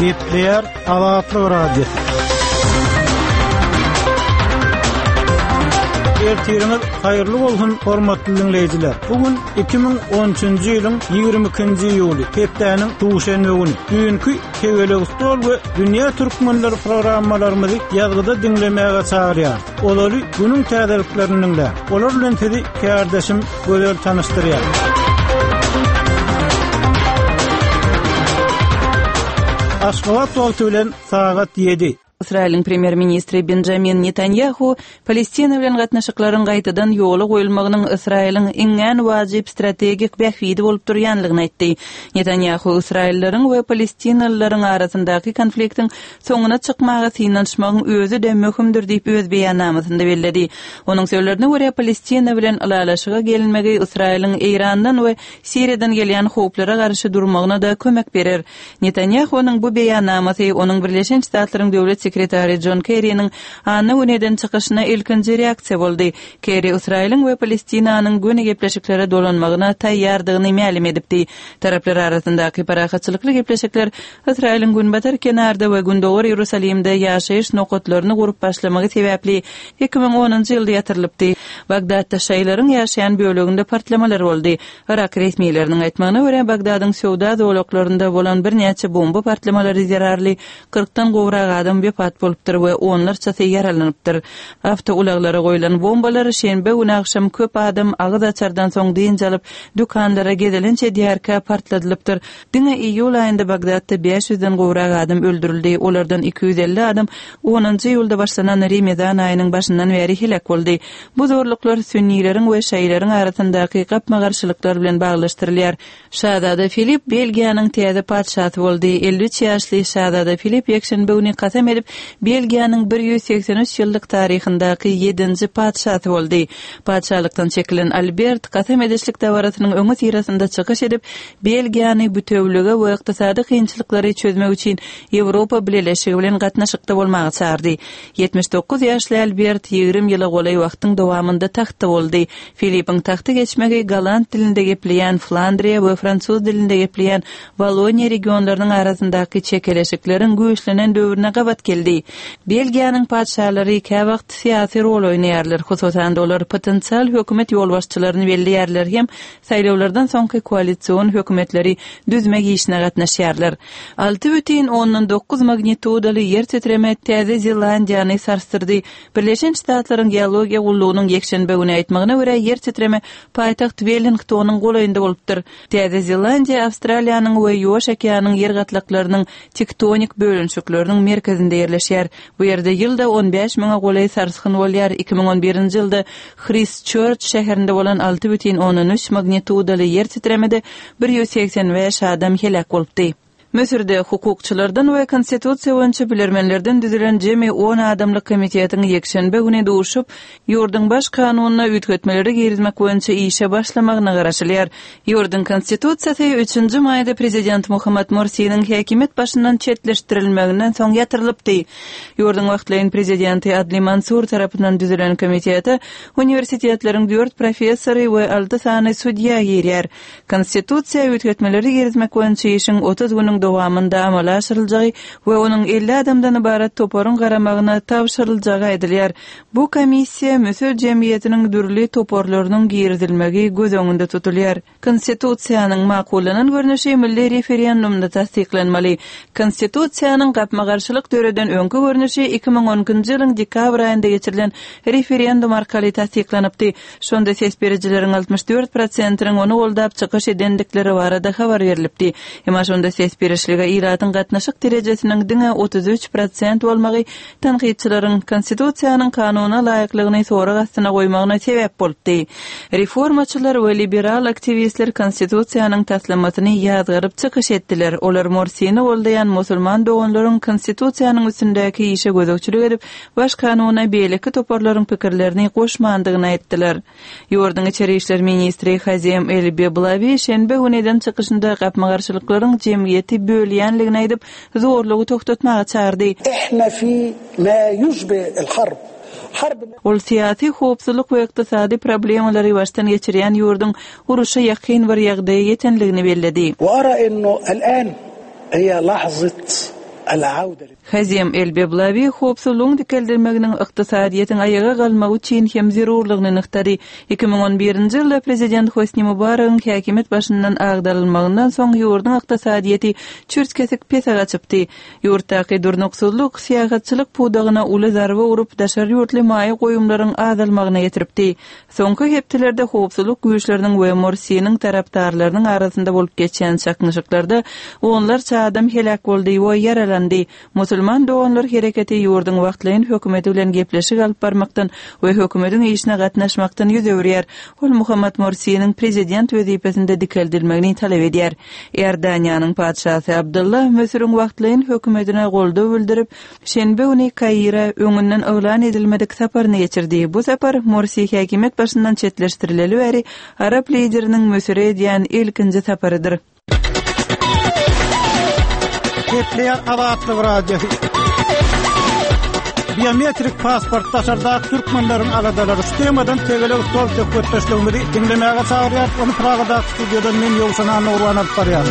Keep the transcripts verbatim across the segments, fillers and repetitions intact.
Gepler Alatlı Radio. Ertirimiz hayırlı bolsun hormatly dinleyijiler. Bugün iki bin on üçünji ýylyň ýygrimi ikinji ýuly, hepdäniň duşanby güni. Bugünkü Kewele Ustol we Dünýä Türkmenleri programmalarymyzy ýazgyda dinlemäge çagyrýar. Olary günüň täzeliklerini de, olar bilen tedi kardeşim gözel tanıştyrýar. Aşgabat wagty bilen sagat yedi. İsrail'in premier-ministri Benjamin Netanyahu, Palestina bilen gatnaşyklaryň gaýtadan ýoly goýulmagynyň İsrail'in iňňän wajyp strategik bähwidi bolup durýanlygyny aýtdy. Netanyahu İsraillerin we Palestinalylaryň arasyndaky konfliktiň soňuna çykmagy synanşmagyň özü de möhümdir diýip öz beýannamysynda bellädi. Onuň sözlerine görä Palestina bilen alalaşyga gelinmegi İsrail'in Eýrandan we Siriýadan gelýän howplara garşy durmagyna da kömek berer. Netanyahu'nun bu beýannamasy onuň Birleşen Ştatlaryň döwlet sekretary John Kerry'nin anna öneden çıkışına ilkinci reaksiya boldy. Kerry İsrail'in we Palestinanyň göni gepleşiklere dolanmagyna taýýardygyny ma'lum edipdi. Taraplar arasyndaky parahatçylykly gepleşikler İsrail'in günbatar kenarda we gündogor Ýerusalimde ýaşaýyş nokatlaryny gurup başlamagy sebäpli iki bin onunji ýylda ýatyrlypdy. Bagdadda şaýlaryň ýaşaýan bölегinde partlamalar boldy. Irak resmiýetleriniň aýtmagyna görä Bagdadyň Sowda zowlaklarynda bolan bir näçe bomba partlamalary zararly kırkdan gowrak adam pat bolupdyr we onlarça ýaralanypdyr. Hafta ulaglara goýulan bombalar şenbe güni akşam köp adam agyz açardan soň diýince alyp dükanlara gedilinçe diýerkä partladylypdyr. Diňe iýul aýynda Bagdadda beş yüzden gowrak adam öldürildi. Olardan iki yüz elli adam onunji ýylda başlanan Ramazan aýynyň başyndan beri helak boldy. Bu zorluklar sünniýleriň we şaýlaryň arasyndaky gapma garşylyklar bilen baglaşdyrylýar. Şahzada Filip Belgiýanyň täze padşahy boldy. elli üç ýaşly Şahzada Filip ýekşenbe güni kasam edip Belgiýanyň bir yüz seksen üç ýyllyk taryhyndaky yedinji padşahy boldy. Padşalykdan çekilen Albert kasam edişlik dawratynyň öňü sirasynda çykyş edip Belgiýany bütewligi we ykdysady kynçylyklary çözmek üçin Ýewropa Birleşigi bilen gatnaşykda bolmagy çağırdy. yetmiş dokuz ýaşly Albert ýygrimi ýyla golay wagtyň dowamında tahtda boldy. Filipiň tahta geçmegi galant dilinde gepleýän Flandriýa we fransuz dilinde gepleýän Wallonia regionlarynyň arasyndaky çekeleşikleriň güýçlenen döwrüne gabat geldi. Belgiýanyň padşalary iki wagt syýasy rol oýnaýarlar. Hususan olar potensial hökümet ýolbaşçylaryny belliýärler hem saýlawlardan soňky koalisiýon hökümetleri düzmek işine gatnaşýarlar. alty бүтүn onuň dokuz magnitudaly ýer titreme Täze Zelandiýany sarstyrdy. Birleşen Ştatlaryň geologiýa gullugynyň ýekşenbe güni aýtmagyna görä ýer titreme paýtaxt Wellingtonyň golaýynda bolupdyr. Täze Zelandiýa Awstraliýanyň we Ýoş okeanyň ýer gatlaklarynyň tektonik bölünşükleriniň merkezinde ýerleşýär. Bu ýerde ýylda on beş miňe golay sarsgyn bolýar. iki bin on birinji ýylda Christchurch şäherinde bolan alty бүтүn onuň üç magnitudaly ýer titremede bir yüz seksen beş adam helak bolupdy. Mösürde hukukçylardan we konstitusiýa boýunça bilermenlerden düzülen jemi on adamlyk komitetiň ýekşenbe güni duşup ýurdyň baş kanunyna ütgetmeleri girizmek boýunça işe başlamagyna garaşylýar. Ýurdyň konstitusiýasy üçünji maýda prezident Muhammed Morsiň häkimet başyndan çetleşdirilmeginden soň ýatyrylypdy. Ýurdyň wagtlaýyn prezidenti Adli Mansur tarapyndan düzülen komiteti universitetleriň dört professory we alty sany судья ýerýär. Konstitusiýa ütgetmeleri girizmek boýunça işiň otuz güniň dowamında amala aşyryljagy we onuň elli adamdan ibarat toporun garamagyna tapşyryljagy aýdylýar. Bu komissiýa mösür jemgyýetiniň dürli toporlarynyň girizilmegi göz öňünde tutulýar. Konstitusiýanyň makullanan görnüşi milli referendumda tasdiklenmeli. Konstitusiýanyň gapma garşylyk döwreden öňkü görnüşi iki bin on ikinji ýylyň dekabr aýynda geçirilen referendum arkaly tasdiklanypdy. Şonda ses berijileriň altmış dört prosentynyň onu goldap çykyş edendikleri barada habar berilipdi. Emma şonda ses berişlige iratyň gatnaşyk derejesiniň diňe otuz üç prosent bolmagy tanqidçilerin konstitusiýanyň kanuna laýyklygyny sorak astyna goýmagyna sebäp bolupdy. Reformaçylar we liberal aktivistler konstitusiýanyň taslamatyny ýazgyryp çykyş etdiler. Olar Morsiňi goldaýan musulman doganlaryň konstitusiýanyň üstündäki işe gözükçülük edip baş kanuna beýleki toporlaryň pikirlerini goşmandygyny aýtdylar. Ýurdyň içeri işler ministri Hazem El-Beblavi şenbe güneden çykyşynda gapma garşylyklaryň jemgyýeti bölýänligini aýdyp zorlugy toktatmagy çağırdy. Ihna fi ma yushbih al-harb. Ol siyasi howpsuzlyk we ykdysady problemlary başdan geçirýän ýurdyň uruşa ýakyn bir ýagdaýa ýetenligini belledi. Wa ara innu al-an hiya lahzat العودة. Hazim Elbeblavi hopsuluğun dikeldirmeginin iqtisadiyetin ayağa galmagy üçin hem zerurlygyny nyktary. iki ming on birinji ýylda prezident Hosni Mubarak'ın häkimet başyndan agdarylmagyndan soň ýurdun iqtisadiyeti çürs kesik pesa gaçypdy. Ýurtdaky durnuksuzlyk syýasatçylyk pudagyna uly zarba urup daşary ýurtly maýy goýumlaryň azalmagyna ýetiripdi. Soňky heptilerde hopsuluk güýçleriniň we Morsiýanyň tarapdarlarynyň arasynda bolup geçen çaknyşyklarda onlar çadam helak boldy we yaralandy. Musulman doğanlar hareketi ýurdun wagtlaryň hökümeti bilen gepleşik alyp barmakdan we hökümetiň işine gatnaşmakdan ýüz öwrýär. Ol Muhammed Morsiýanyň prezident wezipesinde dikeldirmegini talap edýär. Erdaniýanyň padşasy Abdullah Mösürüň wagtlaryň hökümetine goldaw bildirip, şenbe güni Kaira öňünden öwlan edilmedik saparyny geçirdi. Bu sapar Morsi häkimet başyndan çetleşdirileli bäri Arap lideriniň Mösüre edýän ilkinji saparydyr. Ketleyen Azatlyk radiosu. Biometrik pasport taşarda Türkmenlerin aladalary sistemadan tegele stol tökütleşdirmeli dinlemäge çagyrýar. Onu Pragada studiodan men ýolşana Nurwan barýar.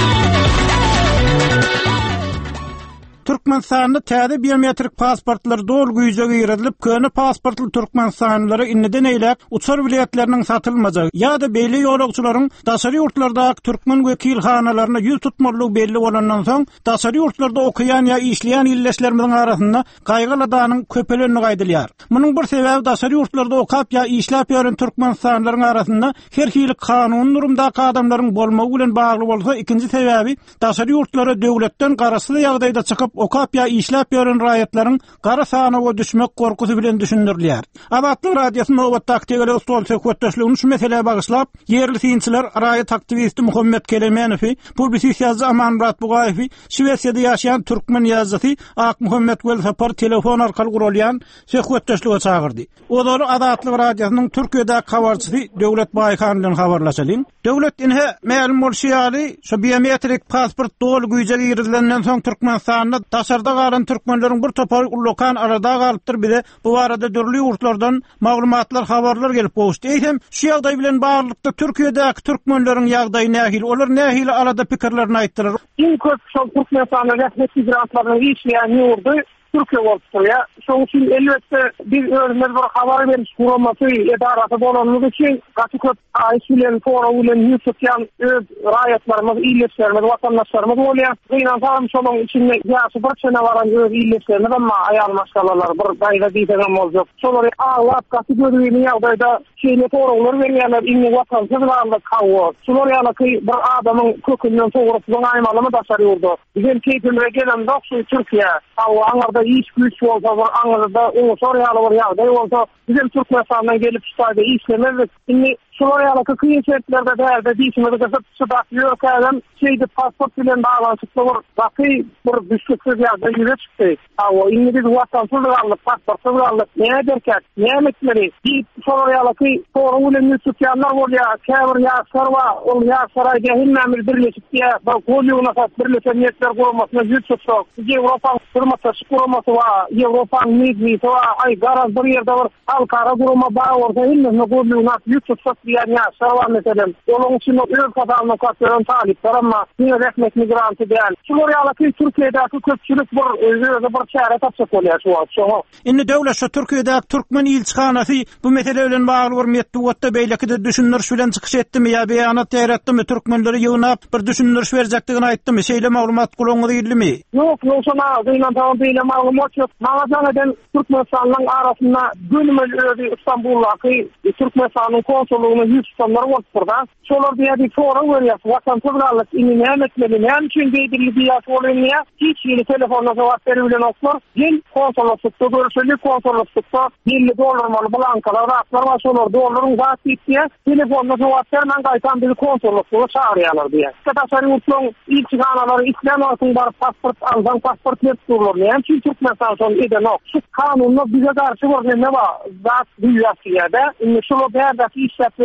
Türkmenistanyň täze biometrik pasportlar dol güýje girilip, köni pasportly türkmenistanylara inneden eýlek uçar biletleriniň satylmajagy ýa-da beýle ýolagçylaryň daşary ýurtlardaky türkmen wekilhanalaryna ýüz tutmalyk belli bolandan soň daşary ýurtlarda okuyan ýa işleýän illeşlerimiň arasynda gaýgyly danyň köpelenini gaýdylýar. Munyň bir sebäbi daşary ýurtlarda okap ýa işläp ýören türkmenistanylaryň arasynda her hili kanun nurumdaky adamlaryň bolmagy bilen bagly bolsa, ikinji sebäbi daşary ýurtlara döwletden garaşly ýagdaýda çykyp okap ya işläp ýören raýatlaryň gara sanaga düşmek gorkusy bilen düşündirilýär. Azatlyk radiosyny nowatda tegele stol söhbetdeşligini şu meseleye bagyşlap, yerli synçylar raýat aktivisti Muhammed Kelemenow, publisiýaçy Aman Murat Bugaýew, Şwesiýada ýaşaýan türkmen ýazgysy Ak Muhammed Gelsapar telefon arkaly gurulýan söhbetdeşlige çagyrdy. Olary Azatlyk radiosynyň Türkiýede habarçysy Döwlet Baýkan bilen habarlaşalyň. Döwlet inhe ma'lum bolýaly, şu biometrik pasport dol güýje girilenden soň Türkmenistanda taşarda galan türkmenleriň bir topar ulokan arada galypdyr. Bile bu arada dörli ýurtlardan maglumatlar, habarlar gelip bolşdy. Eýsem şu ýagdaý bilen baglykda Türkiýedäki türkmenleriň ýagdaýy nähil, olar nähil arada pikirlerini aýtdyrar. Iň köp şol Türkmenistanyň resmi migrantlaryň işleýän ýurdy Türkiýe bolýar. Şoň üçin elbetde bir örnek bir habar beriş guramasy edarasy bolanyny üçin gaty köp aýşylen fora bilen ýetýän öz raýatlarymyz, illeşlerimiz, watandaşlarymyz bolýar. Gynan tam şonuň içinde ýaşy bir çene baran öz illeşlerimiz, amma aýal maşgalalar bir gaýda diýsem boljak. Şolary aýlap gaty görýän ýagdaýda şeýle foralar berýänler, inni watandaşlarla kawa. Şolary ýa-da bir adamyň kökünden togurup aýmalymy daşary ýurdu. Bizim keýpimizde gelen dokşy Türkiýe, aňarda iş güç bolsa, aňarda o sorýaly bir ýagdaý bolsa, bizim Türkmenistandan gelip şeýle işlemedik. Inni şolary kıyıçetlerde derde diýişmede gasap şudak ýok adam şeýde pasport bilen baglanypdy bir wagty bir düşüksiz ýagdaý ýüze çykdy. Awa indi biz watandaşlyk pasport alyp näme derket, näme etmeli? Diýip şolary tory bilen ýetýänler bolýar, käbir ýaşarwa, ol ýaşaraýda himmämiz birleşip ýa bir golýuwna sat birleşen ýetler guramasyna ýetýär. Ýewropa guramaty guramaty wa Ýewropa mizmi wa ay garaz bir ýerde bir halkara gurama bar bolsa himmämiz golýuwna ýetýär. Yani şawa mesela onun için öz kadarını katlayan talipler ama niye resmet migranti değil. Şuraya Türkiye'deki köpçülük bir özü bir çare tapsak oluyor şu an. İnni devlet şu Türkiye'deki Türkmen ilçihanası bu mesele bilen bağlı bir metduwatta beýleki de düşündürüş bilen çykyş etdimi ya beýanat ýaratdymy türkmenleri ýygnap bir düşündürüş berjekdigini aýtdymy şeýle maglumat gulaňy diýilmi? Yok, yok şona diýilen tamam beýle maglumat ýok. Magazanyň Türkmenistanyň arasynda gönümel özi İstanbuldaky Türkmenistanyň konsollugyny yüz tutanlar bolýar. Şolar diýip fora berýär. Watandaşlyk indi näme etmeli, näme üçin beýdildi diýip bolýar. Hiç ýene telefonda jogap berýän oklar. Gel konsollukda görüşeli konsollukda elli dollar maly blankalar atlar we şolar dollaryň gaty diýip telefonda jogap bermän gaýtan bir konsollukda çağırýarlar diýär. Taşary ýurtlaryň ilçihanalary islämäsin bar pasport aldan pasport ýetdirler. Näme üçin Türkmenistan eden ok. Şu kanunla bize garşy bir näme bar? Zat diýýär. Indi şolar bärdäki işläp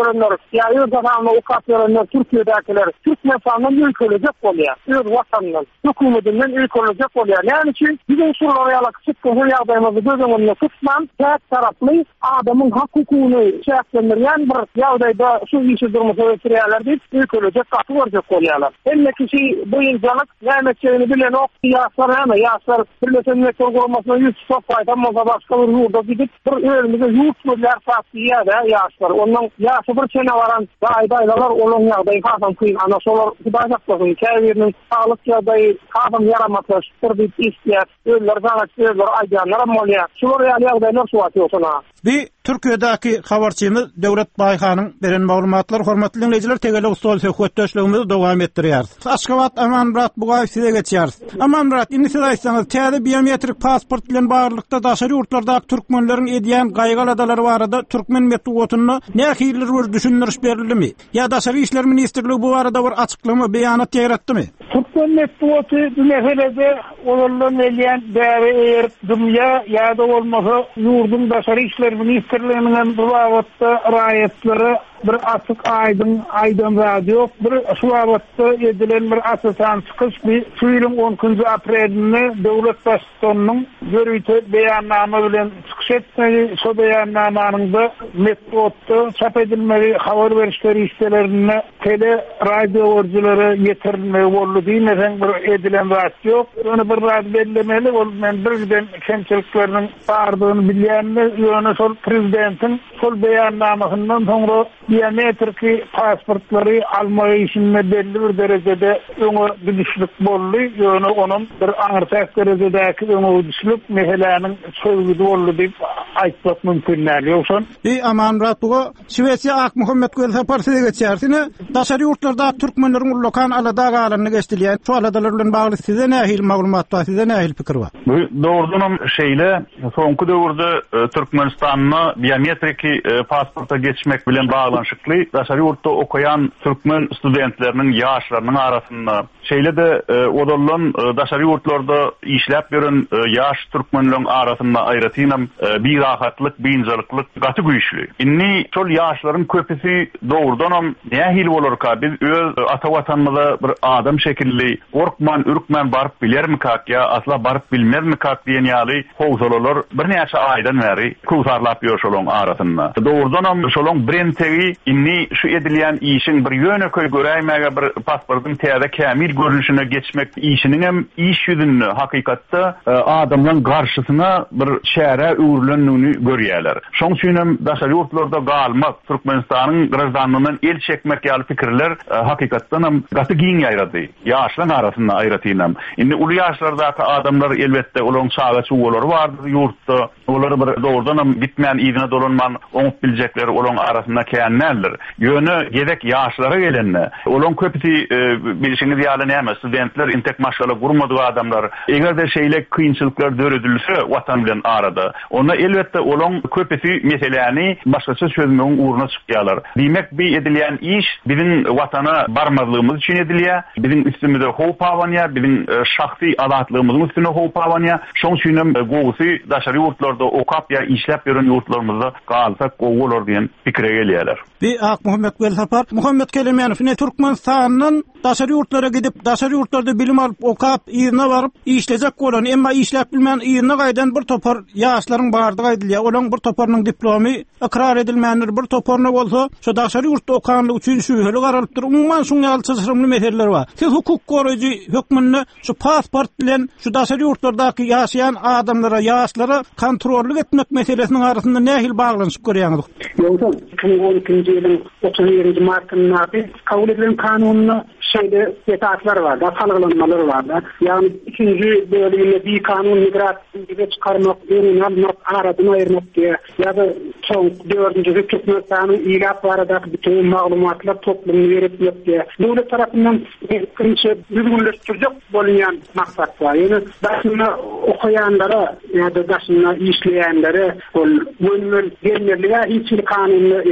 görenler, ya Özbekistan'da ukat görenler, Türkiye'dekiler, Türk mesanından ülkelecek oluyor. Öz vatanından, hükümetinden ülkelecek oluyor. Yani ki bizim surlara yalak sıkkın yağdayımızı göz önüne tutman, tek taraflı adamın hak hukukunu şehitlendiryen bir yağdayda şu işi durması ötürüyorlar deyip ülkelecek katı verecek oluyorlar. Hem kişi bu insanlık neymetçeğini bilen ok, yaslar hemen yaslar, birleşen mektol kurulmasına yüz çok faydalanmasa başka bir yurda gidip bir önümüze yurt müdler saatliye de yaslar. Ondan yası bir sene varan daydaydalar olan yağdayı kasam kıyın. Ana solar gıdacaklasın. Kevirinin sağlık yağdayı kasam yaramatı şıtır deyip istiyat. Öller, zanat, öller, aydanlar molya. Şular yağdaylar su atıyorsun ha. Bir Türkiye'deki haberçimiz Devlet Bayhan'ın beren maglumatlar hormatly dinleyijiler tegele ustaly söhbetdeşligimizi dowam etdirýär. Aşgabat Amanmurat bugaý size geçýär. Amanmurat, indi siz aýtsaňyz, täze biometrik pasport bilen baglykda daşary ýurtlardaky türkmenleriň edýän gaýgaladalary barada türkmen metbuatyny nähiller bir düşündiriş berildimi? Ya daşary işler ministrligi bu barada bir açyklama, beýanat ýaratdymy? Türkmen metbuaty bu meselede olanlar edýän däre eger dünýä ýa-da bolmasa ýurdun daşary işler ministrliginiň bu wagtda raýatlary bir açık aydın aydın radio bir şu wagtda edilen bir asasan çykyş bir şuýylyň onuncu aprelinde döwlet başçysynyň görüýte beýannama bilen çykyş etmeli. Şo beýannamanyň da metbuatda çap edilmeli habar berişleri işlerine tele radio orjulary ýetirilmeli boldy diýmesen bir edilen radio onu bir radio bellemeli bol men birden kemçilikleriniň bardygyny bilýänler ýöne şol prezidentin şol beýannamasyndan soňra biometrik pasportları almagy işinde belli bir derejede öňe gidişlik boldy. Ýöne onuň bir aňyrtak derejedäki öňe gidişlik meseleniň söwgüdi boldy diýip aýtmak mümkinler. Ýoksa Ey Amanmurat, bu Şwesiýa Ak Muhammed Gölsapar size geçýärsine. Daşary ýurtlarda türkmenleriň ullokan alada galanyny geçdilýän şu aladalar bilen bagly size nähil maglumat bar, size nähil pikir bar? Bu doğrudan şeyle soňky döwürde Türkmenistanyny biometrik pasporta geçmek bilen baglanşykly daşary ýurtda okuyan türkmen studentleriniň ýaşlarynyň arasynda şeyle de odalan daşary ýurtlarda işläp beren ýaş türkmenleriň arasynda aýratynam bir rahatlyk, biňjalyk gaty güýçli. Inni şol ýaşlaryň köpüsi doğrudan nähil bolarka biz öz ata watanymyza bir adam şekilli gorkman, ürkmen barıp bilermikak ya asla barıp bilmezmikak diýen ýaly howsalalar bir näçe aýdan bäri kursarlap ýöşoloň arasynda. Doğrudan şolong brentegi inni şu edilýän işin bir ýöne köy göräýmäge bir pasportyň täze kämil görünüşine geçmek işiniň hem iş ýüzünde hakykatda adamlaryň garşysyna bir şäre öwrülendigini görýärler. Şoň üçin hem daşary ýurtlarda galmak, Türkmenistanyň grazdanlygyny el çekmek ýaly pikirler hakykatdan hem gaty giň ýaýrady. Ýaşlaryň arasynda aýratynam. Indi uly ýaşlardaky adamlar elbetde olaň şagaçy bolary bardy ýurtda. Olar bir doğrudan hem gitmän ýygyna dolanman oňup biljekler olaň arasynda käňärler. Ýöne gerek ýaşlara gelenler. Olaň köpüsi bilişiňiz ýaly näme studentler intek maşgala gurmady adamlar. Egerde şeýle kynçylyklar döredilse watan bilen arada. Onda elbetde olaň köpüsi meseleni başgaça çözmegiň uğruna çykýarlar. Diýmek bir edilýän iş biziň watana barmazlygymyz üçin edilýär. Biziň üstümizde howp awanýar, biziň şahsy azatlygymyzyň üstüne howp awanýar. Şoň üçin hem gowsy daşary ýurtlarda okap ýa işläp beren ýurtlarymyzda galsak gowalar diýen pikire gelýärler. Bir Ak Muhammed Gölsapar, Muhammed Kelemýanow ne Türkmenistanyň daşary ýurtlara gidip daşary ýurtlarda bilim alyp okap ýerine baryp işlejek bolan, emma işläp bilmän ýerine gaýdan bir topar ýaşlaryň bardygy aýdylýar. Olaň bir toparynyň diplomy ikrar edilmändir, bir toparyna bolsa, şu daşary ýurtda okanlyk üçin şüýheli garalypdyr. Umman şuň ýaly çyşyrymly meseleler bar. Siz hukuk goraýjy hökmünde şu pasport bilen şu daşary ýurtlardaky ýaşaýan adamlara, ýaşlara kontrollik etmek meselesiniň arasynda nähil baglanyşyp görýäňiz? Ýoksa iki bin on ikinji ýylyň otuz birinji martyna kabul edilen kanunyny şeyde yetatlar var da, salgılanmalar var da. Yani ikinci bölümünde bir kanun migrasyon çıkarmak, önünü almak, aradını ayırmak diye ya da son dördüncü hükümetlerinin ilap var da bütün maglumatlar toplumunu veretmek diye. Devlet tarafından birinci düzgünleştirecek bulunan maksat var. Yani başına okuyanlara ya da başına işleyenlere bölümün gelmeliğe hiçbir kanunlu esası yok.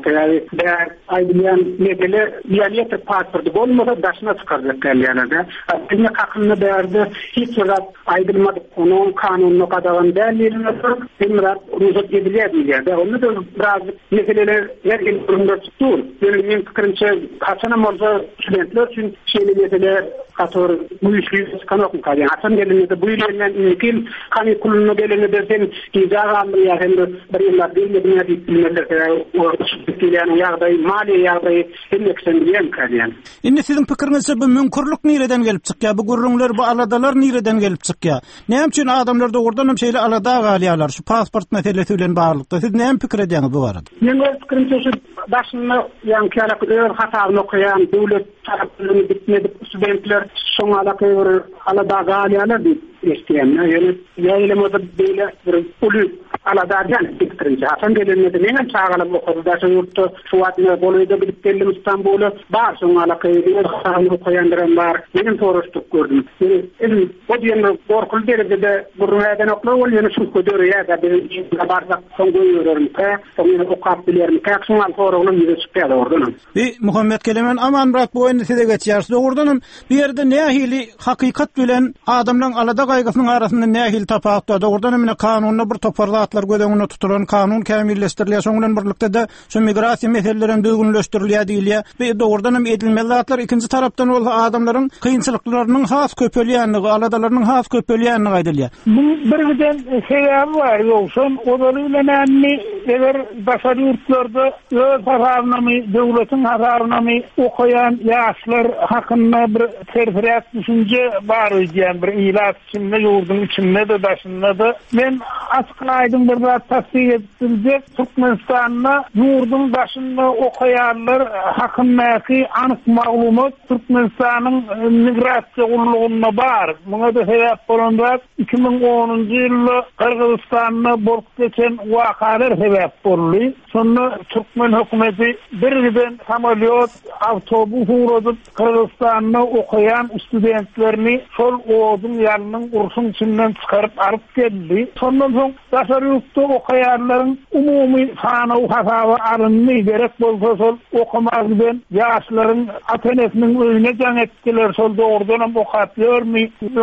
Yani aydınlayan mesele biyaniyetli pasportu olmasa daşına çıkaracak gelyanada. Aydınla kakılını değerli hiç sırat aydınmadık onun kanununu kadalan değerlerine sırf emrat ruhsat ediliyor diyeceğiz. Onu da birazcık meseleler herkes durumda tutur. Benim fikrimce Hasan'ım olsa studentler için şeyli meseleler katır bu işliği kanokun kalyan. Hasan gelinizde bu ilerden imkin kanı kulunu gelinizde dersen izağa almaya hem de bir yıllar değil de dünya deyip bilmeler orada yani yağdayı, mali yağdayı hem eksen bilen kalyan. Indi sizin pikirinizce bu münkurluk nireden gelip çıkya? Bu gurrunlar, bu aladalar nireden gelip çıkya? Neyem için adamlar da oradan hem şeyle alada galiyalar şu pasport meselesi ile bağlılıkta. Siz neyem pikir ediyeniz bu arada? Ben o pikirimce şu başında yani kıyalak ör hatarını okuyan devlet taraflarını bitmedi studentler son alakayı alada galiyalar deyip isteyen. Yani yayılımada böyle bir ulu aladarcan fikrince. Hasan gelinmedi. Neyden çağalıp okudu. Daşı yurtta şuvatına boluyda bilip geldim İstanbul'a. Bar son alakayı hatarını okuyandıran var. Benim soruştuk gördüm. Yani o diyenin korkulu derecede burunaydan okula ol. Yani şu kudur ya da bir bardak son koyuyorum. Son okap bilirim. Kak son alfa oğlum yüzü çıkıyordu oradan. Bir Muhammed Kelemen aman bırak bu oyunu size geçersin. Oradan bir yerde ne ahili hakikat bilen adamların alada kaygısının arasında ne ahil tapaqtadı. Oradan emine kanunla bir toparlatlar gödöňüne tutulan kanun kämilleşdirilýär. Şoňdan birlikde de şu migrasiýa meselelerini düzgünleşdirilýär diýilýär. We doğrudan hem edilmeliler. İkinci tarapdan ol adamların kıyınçılıklarının has köpelýänligi, aladalarynyň has köpelýänligi aýdylýar. Bu birden sebäbi var ýoksa odalyla näme eger başary ýurtlarda öz hararnamy, döwletiň hararnamy okuyan ýaşlar hakynda bir terfirat düşünje bar diýen bir ilat içinde ýurdun içinde de başynda da men açıklaydym bir zat tasdik etdirildi. Türkmenistan'da yurdun başında okuyanlar hakyndaky anyk maglumat Türkmenistan'ın migrasiýa gurulmagyna bar. Muňa da sebäp bolanlar iki bin onuncu ýylda Kırgızstan'da bolup geçen wakalar sebäp boldy. Sonra Türkmen hökümeti birden samolyot, avtobus uğradıp Kırgızstan'da okuyan studentlerini şol oğudun yanının ursun içinden çıkarıp alıp geldi. Sondan son Daşarıyuk'ta okuyanların umumi sanı hasabı arınmayı gerek bolsa sol okumaz ben yaşların atenesinin önüne can ettiler sol doğrudan okatıyor mu?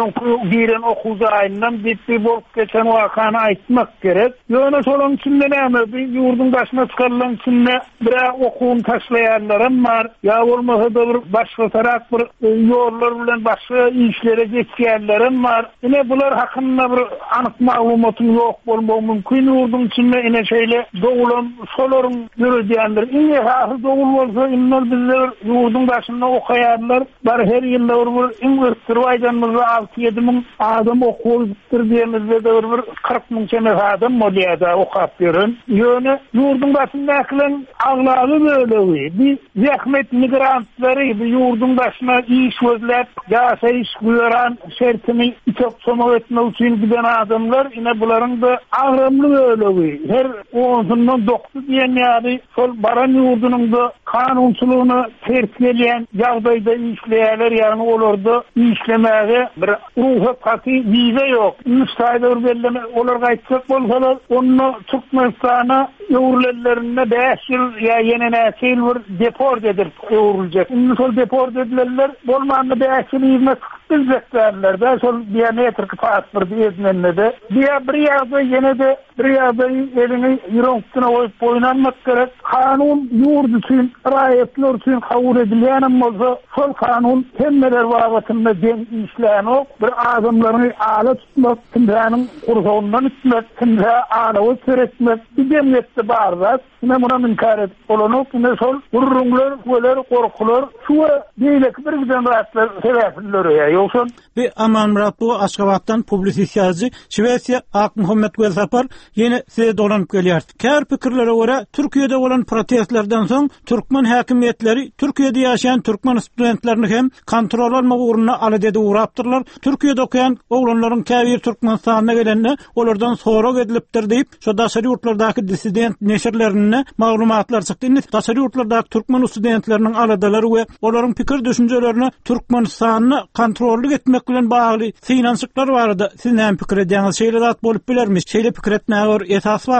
Giren okuza ayından bitti bolup geçen vakanı aytmak gerek. Yöne solun içinde ne mi? Bir yurdun başına çıkarılan içinde bir okun taşlayanlarım var. Ya olmasa da bir başlatarak bir yollar bilen başka işlere geçiyenlerim var. Yine bunlar hakkında bir anık malumatım yok olmam mümkün. Yurdun içinde yine şeyle doğulan solorun yürüdüyenler. İnne hafı doğul olsa inler bizler yurdun başında okuyanlar. Bar her yılda bir İngilizce altı yedi bin adam okuyup diyemizde de bir kırk bin çemek adam modiyada okuyup verin. Yöne yurdun başında akılan ağlağı böyle bir zahmet migrantları bir yurdun başına iş gözler, yasa iş gören şertini çok somak etmek için giden adamlar yine bunların da ağrımlı böyle. Her onsundan doktu diyen yani sol baran yurdunun da kanunsuluğunu tertiyeleyen yağdayda işleyenler yani olurdu işlemeye bir ruhu katı vize yok. Müstahide belirleme olur gaytsak olsalar onu Türkmenistan'a yoğurlarlarına beş yıl ya yeni nesil bir deport edip yoğurulacak. Şimdi sol deport edilerler bolmanlı beş yıl hizmet kıtılacaklarlar da sol biyometrik pasport edinenle de bir yerde yine de bir yerde elini yürüntüne koyup oynanmak gerek. Kanun yurt için, rayetler için kabul edilen ama sol kanun temmeler vavatında den işleyen o bir adamlarını ağla tutmak, kimsenin kursağından tutmak, kimse ağla süretmek, bir cemiyette bağırlar. Yine buna minkar edip olanok, yine sol vururumlar, kuveler, korkular, şu değilek bir güzel rahatlar sebepleri ya. Yoksa bir aman Murat bu Aşgabat'tan publisisiyacı Şivesiya Ak Muhammed Gelsapar yine size dolanıp geliyor. Kâr fikirlere göre Türkiye'de olan protestlerden son Türkmen hakimiyetleri Türkiye'de yaşayan Türkmen studentlerini hem kontrol alma uğruna aladede uğraptırlar. Türkiye'de okuyan oğlanların kâvir Türkmenistan'a gelenine onlardan sorak ediliptir deyip şu daşarı yurtlardaki disident neşirlerine maglumatlar çıktı. Daşarı yurtlardaki Türkmen studentlerinin aladaları ve onların fikir düşüncelerini Türkmenistan'a kontrollük etmek bilen bağlı finansıklar vardı. Siz näme pikir edýäňiz? Şeýle zat bolup bilermi? Şeýle pikir etmäge esas barmy?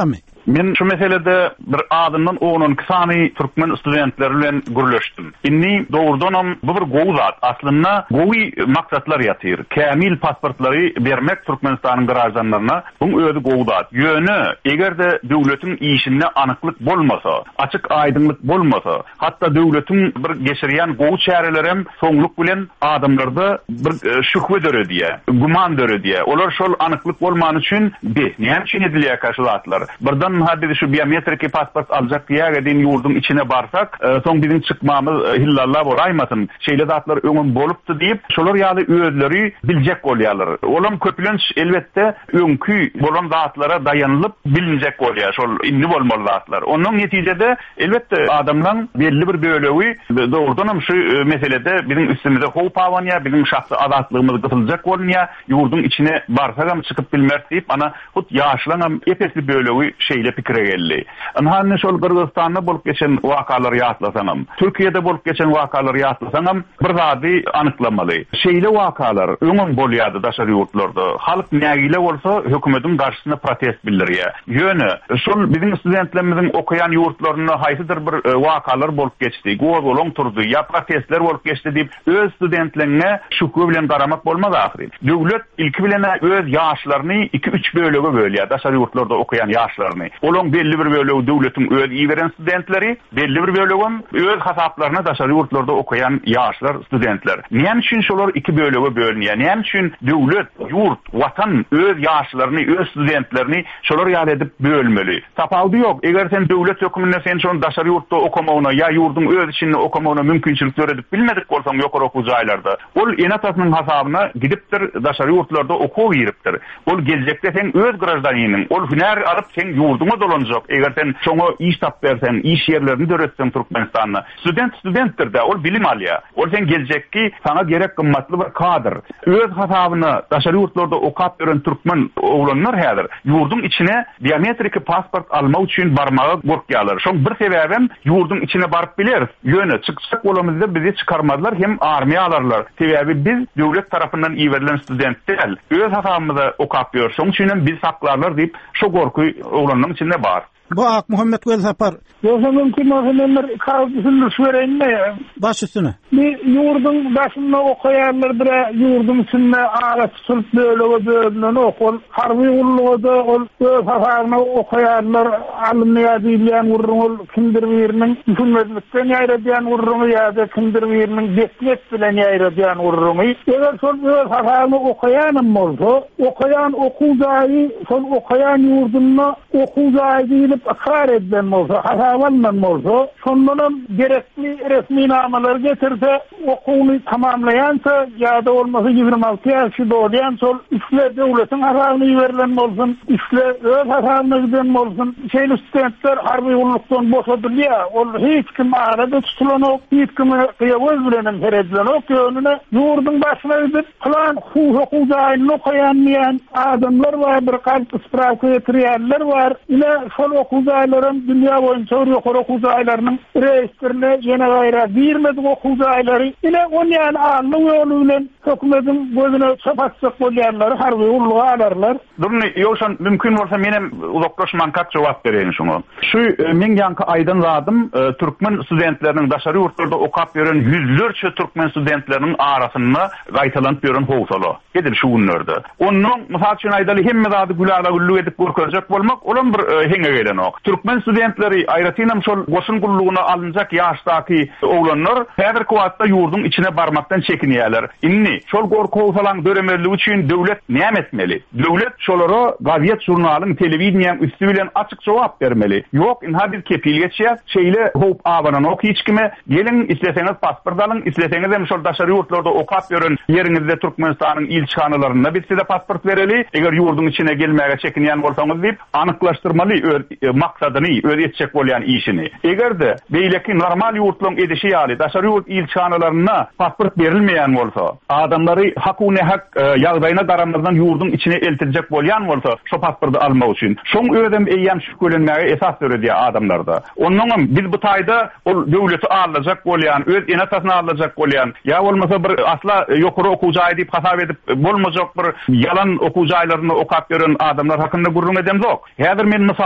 Men şu meselede bir adından onun kisani Türkmen studentleri bilen gürleşdim. Inni doğrudan bu bir gowy zat. Aslında gowy maksatlar yatır. Kamil pasportları vermek Türkmenistan'ın garajdanlarına bu öyle gowy zat. Yönü eğer de devletin işinde anıklık bolmasa, açık aydınlık bolmasa, hatta devletin bir geçiriyen gowy çarelerim soňluk bilen adamlarda bir şühve dörü diye, guman dörü diye. Olar şol anıklık bolman üçün be, näme üçin edilýär karşılatlar. Birden haddi şu biometrik pasport alacak diye gedin yurdun içine barsak, soň bizim çıkmamız hillallah bolaymasın. Şeýle zatlar öňün bolupdy diýip, şolar ýaly özleri biljek bolýarlar. Olam köpülenç elbette öňkü bolan zatlara dayanılıp bilinjek bolýar. Şol inni bolmaly zatlar. Onuň netijede elbette adamlaryň belli bir bölegi doğrudan şu meselede bizim üstümizde howp awanýa, bizim şahsy azatlygymyz gysyljak bolýar. Yurdun içine barsagam çıkıp bilmez deyip ana hut yaşlanan epesli bölegi şeyle pikire geldi. Anhanne şol Kırgızstanda bolup geçen wakalary ýatlasaňam, Türkiýede bolup geçen wakalary ýatlasaňam bir zady anyklamaly. Şeýle wakalar öňün bolýardy daşary ýurtlarda. Halk nägile bolsa hökümetiň garşysyna protest bildirýär. Ýöne şol bizim studentlerimiziň okuyan ýurtlaryna haýsydyr bir wakalar bolup geçdi. Gowy bolan turdy, ýa protestler bolup geçdi diýip öz studentlerine şükür bilen garamak bolmaz ahiri. Döwlet ilki bilen öz ýaşlaryny iki üç bölege bölýär. Daşary ýurtlarda okuyan ýaşlaryny. Olaň belli bir bölegi döwletiň öz iýeren studentleri, belli bir bölegi öz hasaplaryna daşary ýurtlarda okuyan ýaşlar, studentler. Näme üçin şolar iki bölege bölünýär? Näme üçin döwlet, ýurt, watan öz ýaşlaryny, öz studentlerini şolar ýaly edip bölmeli? Tapawdy ýok. Eger sen döwlet hökümine sen şonu daşary ýurtda okamagyna ýa ýurdun öz içinde okamagyna mümkinçilik töredip bilmedik bolsaň ýokary okuw jaýlarda. Ol enatasynyň hasabyna gidipdir daşary ýurtlarda okuw ýeripdir. Ol geljekde sen öz grajdanynyň, ol hüner alyp sen ýurduňa dolanjak. Eger sen şoňa iş tap bersen, iş ýerlerini döretsen Türkmenistanda, student studentdir de ol bilim alýar. Ol sen geljekki sana gerek gymmatly bir kadr. Öz hasabyna daşary ýurtlarda okap beren türkmen oglanlar häzir ýurdun içine biometrik pasport almak üçin barmagy gorkýarlar. Şoň bir sebäbem ýurdun içine baryp biler. Ýöne çyksak bolamyzda bizi çıkarmadylar hem armiýa alarlar. Sebäbi biz döwlet tarapyndan iýerilen student değil. Öz hasabymyza okap ber. Şoň üçin biz saklarlar diýip şo gorky oglanyň içinde bar. Bu Ak Muhammed Gelsapar. Yoksa mümkün olsa kavgısını söyleyin ya. Baş üstüne. Bir yurdun başında okuyanlar bir yurdun içinde ağaç tutulup böyle böyle okul. Harbi ulluğu da ol. Fafarına okuyanlar alınmaya diyen vurrunu kindir birinin hükümetlikten yayradayan vurrunu ya da kindir birinin desmet bilen yayradayan vurrunu. Eğer sol böyle fafarını okuyanım olsa, okuyan okudayı, sol okuyan yurdunla okudayı deyilip akar edilen olsa, hatavanla olsa, sonunun gerekli resmi namaları getirse, okulu tamamlayansa, ya da olması yirmi altı yaşı doğrayan sol, üstle devletin hatamını verilen olsun, üstle öz hatamını giden olsun, şeyli studentler harbi yolluktan boşadır ya, ol hiç kim arada tutulan ok, hiç kimi kıyavuz bilenin heredilen ok, önüne yurdun başına gidip, kılan hukuku dahilini okuyanmayan adamlar var, bir kalp ıspravkı getiriyenler var, ile sol okuzayların dünya boyunca yukarı okuzaylarının reislerine yine gayra vermedik okuzayları ile onun yani ağırlı yoluyla hükümetin gözüne sapatsak bolyanları harbi ulluğa alarlar. Durun, yoksa mümkün olsa menem uzaklaşman kat cevap vereyim şunu. Şu men yankı aydan radım e, Türkmen studentlerinin daşary ýurtlarda okap beren yüzlerce Türkmen studentlerinin arasında gaytalanıp beren howsala. Gedir şu günlerde. Onun mysal üçin aydaly hemme zady gulala gullu edip görkezek bolmak olan bir e, henge gelen ok. Türkmen studentleri aýratynam şol goşun gullugyna alınjak ýaşdaky oglanlar häzirki wagtda ýurdun içine barmaktan çekinýärler. Inni şol gorku falan döremerligi üçin döwlet näme etmeli? Döwlet şolara gazet jurnalyň, telewiziýanyň üstü bilen açyk jogap bermeli. Ýok, in hadir kepil geçýär, şeýle hop awanan ok hiç kime gelin isleseňiz pasport alyň, isleseňiz hem şol daşary ýurtlarda okap beren ýeriňizde Türkmenistanyň ilçhanalarynda biz size pasport bereli, eger ýurdun içine gelmäge çekinýän bolsaňyz diýip anyklaşdyrmaly öz maksadyny, öz etjek bolýan işini. Egerde beýleki normal ýurtlaryň edişi ýaly daşary ýurt ilçhanalarına pasport berilmeýän bolsa, adamlary hakyny hak ýagdaýyna daramlardan ýurdun içine eltirjek bolýan bolsa, şo pasporty almak üçin. Şoň ödem eýýän şükürlenmäge esas öredýär adamlarda. Onuň biz bu taýda ol döwleti alajak bolýan, öz enatasyny alajak bolýan, ýa bolmasa bir asla ýokary okuw jaýy diýip hasap edip bolmajak bir yalan okuw jaýlaryny okap beren adamlar hakynda gurrun edem zok. Häzir men misaly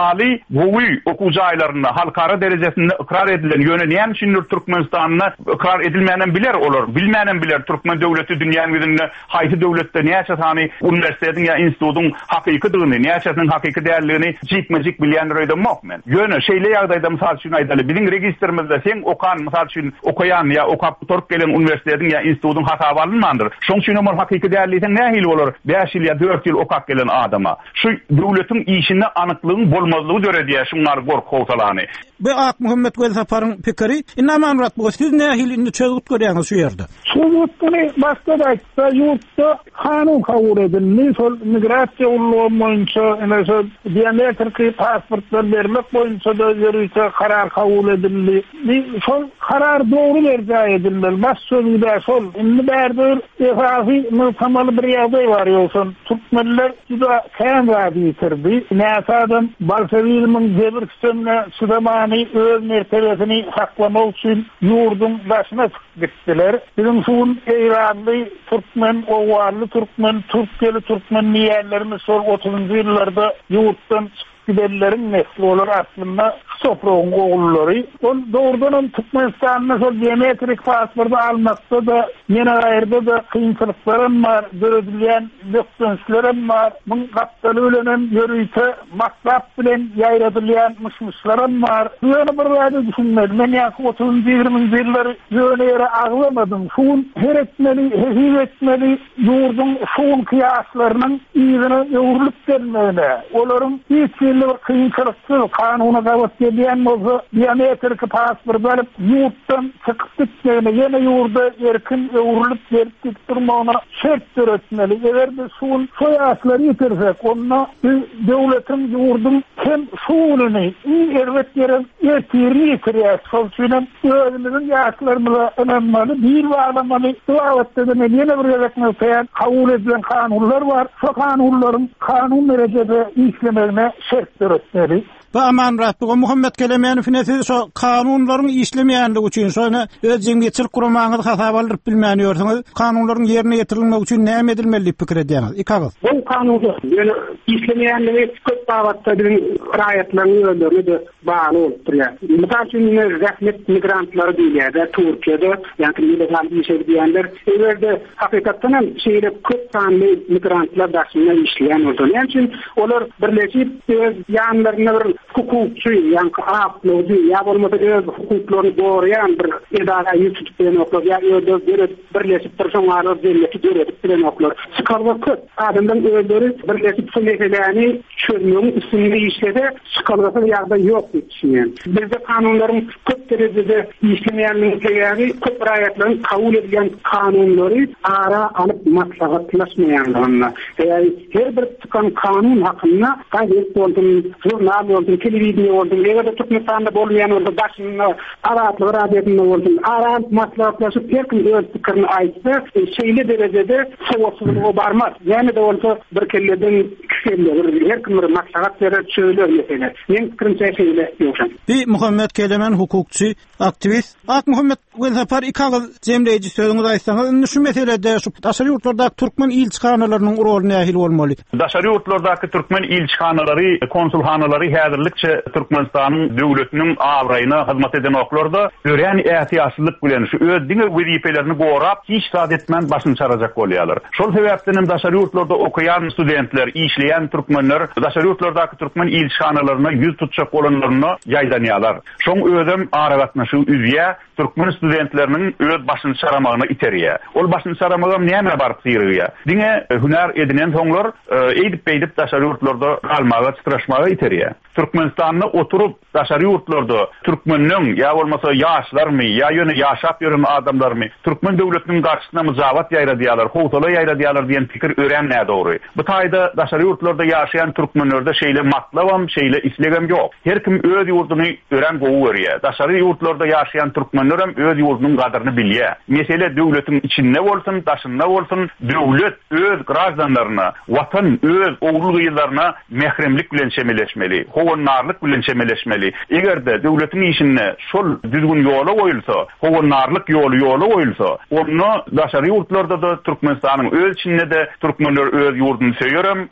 gowy okuw jaýlarynda halkara derejesinde ikrar edilen ýöne näme üçin Türkmenistanyna ikrar edilmeýänen biler olar. Bilmeýänen biler Türkmen döwleti dünýäň ýüzünde haýsy döwletde näçe sany universitetiň ýa institutyň hakykydygyny, näçesiniň hakyky dälligini jitmejik bilýän röýdemok men. Ýöne şeýle ýagdaýda mysal üçin aýdaly, biziň registrimizde sen okan mysal üçin okayan ýa okap torp gelen universitetiň ýa institutyň hasaba alınmandyr. Şoň üçin olar hakyky dälligden nähil bolar? beş ýyl ýa dört ýyl okap gelen adama. Şu döwletiň işinde anyklygyň bolmazlygy döredýär şunlar gorkowsalany. Bu Ak Muhammed Welsaparyň pikiri, inama Murat bu siz nähil indi çözgüt görýäňiz şu ýerde. Çözgütleri başda aýtsa ýurtda kanun kabul edildi. Sol migrasiýa ullugy boýunça ene şol biometrik pasportlar bermek boýunça da ýörüýse karar kabul edildi. Sol karar dogry berjä edildi. Bas sözüde sol indi bärdir efafi mükemmel bir ýagdaý bar ýolsun. Türkmenler juda kän wagt ýitirdi. Näsadan Bolşewizmiň jebir sistemine şydamany öz mertebesini saklamak üçin ýurdun başyna gittiler. Bizim şuun Eýranly Türkmen, Owarly Türkmen, Türkmeni Türkmen niýerlerimiz sol otuzunçy ýyllarda ýurtdan giderlerin nesli olur aslında Soproğun oğulları. O doğrudan Türkmenistan'ın sol biometrik pasportu almakta da yine ayrıda da kıyımsılıklarım var, dörüdüleyen döktünslerim var. Bunun kaptalı ölenem yürüyte maklap bilen yayradılayan mışmışlarım var. Yönü bir vade düşünmedim. Ben yakı otuzuncu yirminci yılları yönü yere ağlamadım. Şuun her etmeli, hehiv etmeli, yurdun şuun kıyaslarının iyisine yoğurlup gelmeyene. Onların hiç yıllı kıyımsılıksız kanuna kavat diyen olsa biometrik pasport alıp yurttan çıkıp gitmeyene, yine yurda erkin yoğurlup gelip gittirmeyene şert öğretmeli. Eğer de şuun soyasları yitirsek, onunla devletin yurdun hem şuununu iyi ervet yerin yetirini yitiriyor. Solçuyla özümüzün yaşlarımıza önemli, bir bağlamalı, duavet dedemeli, yine bir yövetmeli kabul edilen kanunlar var. Şu kanunların kanun derecede işlemelerine şert öğretmeli. Bu aman rahatlığı Muhammed Kelemenov nesi so kanunların işlemeýänligi üçin şonu öz jemgyýetçilik guramaňyzy hasaba alyp bilmäniýorsyňyz, kanunlaryň ýerine ýetirilmegi üçin näme edilmeli pikir edýäňiz? Ikagyz. Bu kanunlar ýöne işlemeýänligi köp wagtda biziň raýatlaryň ýönelerine de bagly bolup durýar. Mysal üçin rahmet migrantlar diýilýär, Türkiýede ýa-ni illegal işe gidenler, everde hakykatdan hem şeýle köp sanly migrantlar daşyna işleýän bolýar. Ýani üçin olar birleşip öz ýanlaryna bir hukukçu, yani aklodu, ya bolmasa öz hukuklaryny goraýan bir idara ýürütip bilen oklar, ya ýerde birleşip durşan araz devleti ýürütip bilen oklar. Şykarga köp adamdan özleri birleşip şu meselelerini çözmegiň üstünde işlede şykarga ýagdaý ýok diýip düşünýän. Bizde kanunlaryň köp derejede işlemeýänligi sebäbi köp raýatlaryň kabul edilen kanunlary ara alyp maslahatlaşmaýanlygyna. Eýer her bir çıkan kanun hakynda gaýet boldum, jurnal boldum, telewiziýa boldum, ýa-da Türkmenistanda bolýan bolsa daşyna aratly radioda boldum. Ara maslahatlaşyp herkim öz pikirini aýtsa, şeýle derejede sowatsyzlygy barmaz. Ýani de bolsa bir kelleden kişiler herkim bir maslahat berer, çöýler meselе. Men pikirimçe şeýle ýokşan. Bi Muhammed Kelemen hukukçy, aktivist. Ak Muhammed Welsapar ikagyz jemleýiji sözüňizi aýtsaňyz, şu meselede şu daşary ýurtlarda Türkmen ilçikhanalarynyň roli nähil bolmaly? Daşary ýurtlardaky Türkmen ilçikhanalary, konsulhanalary häzirlikçe Türkmenistanyň döwletiniň awraýyna hyzmat eden oklarda görýän ähtiýaçlyk bilen şu öz diňe wezipelerini gorap, hiç zat etmän başyny çarajak bolýarlar. Şol sebäpden hem daşary ýurtlarda okuyan studentler, işleýän türkmenler daşary ýurtlardaky Türkmen ilçikhanalaryna ýüz tutjak bolanlaryny ýaýdanýarlar. Şoň özüm aragatna şu üzýä Türkmen studentlerinin öz başyny çaramagyna iterýär. Ol başyny çaramagy näme baryp ýerýär? Diňe hüner edinen soňlar eýdip beýdip daşary ýurtlarda galmaga, çıtraşmaga iterýär. Türkmenistanyny oturup daşary ýurtlarda türkmenliň ýa bolmasa ýaşlarmy ýa ýöne ýaşap ýören adamlarmy Türkmen döwletiniň garşysyna mujawat ýaýradýarlar, howtala ýaýradýarlar diýen pikir ören näde dogry. Bu taýda daşary ýurtlarda ýaşaýan türkmenlerde şeýle matlabam, şeýle islegem ýok. Her kim öz ýurduny ören gowy görýär. Daşary ýurtlarda ýaşaýan türkmenler hem öz ýurdunyň gadyryny bilýär. Mesele döwletiň içinde bolsun, daşynda bolsun, döwlet öz garaşdanlaryna, watan öz ogul gyýlaryna mehremlik bilen şemeleşmeli. Howannarlyk bilen şemeleşmeli. Eger de döwletiň işine şol düzgün ýola goýulsa, howannarlyk ýoly ýola goýulsa, onu daşary ýurtlarda da Türkmenistanyň öz içinde de türkmenler öz ýurduny söýýärem, onu ýürüýär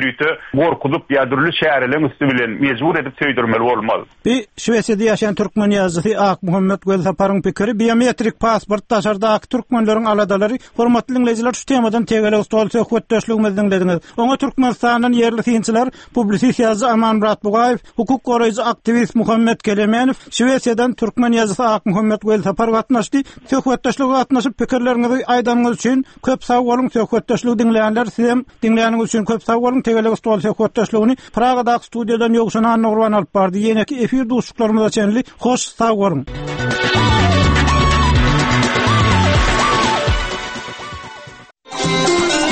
öýte gorkudyp ýa-dürli şäherleň üstü bilen mejbur edip söýdürmeli bolmaly. Bir Şwesiýada ýaşaýan türkmen ýazgysy Ak Muhammed Gölsaparyň pikiri biometrik pasport taşardaky türkmenleriň aladalary hormatly dinleýijiler şu temadan tegele stol söhbetdeşligimiz dinlediňiz. Oňa Türkmenistanyň yerli synçylar publisist ýazgy Amanmurat Bugaýew, hukuk goraýjy aktivist Muhammed Kelemenew, Şwesiýadan türkmen ýazgysy Ak Muhammed Gölsapar gatnaşdy. Söhbetdeşlige gatnaşyp pikirlerinizi aýdanyňyz üçin köp sag bolun. Söhbetdeşligi dinleýänler sizem dinleýäniňiz üçin köp sag bolun. Tegele stol söhbetdeşligini Pragada studiýadan ýogşan Anna Urban alyp bardy. Ýene-ki efir duşuklarymyza çenli hoş sag bolun.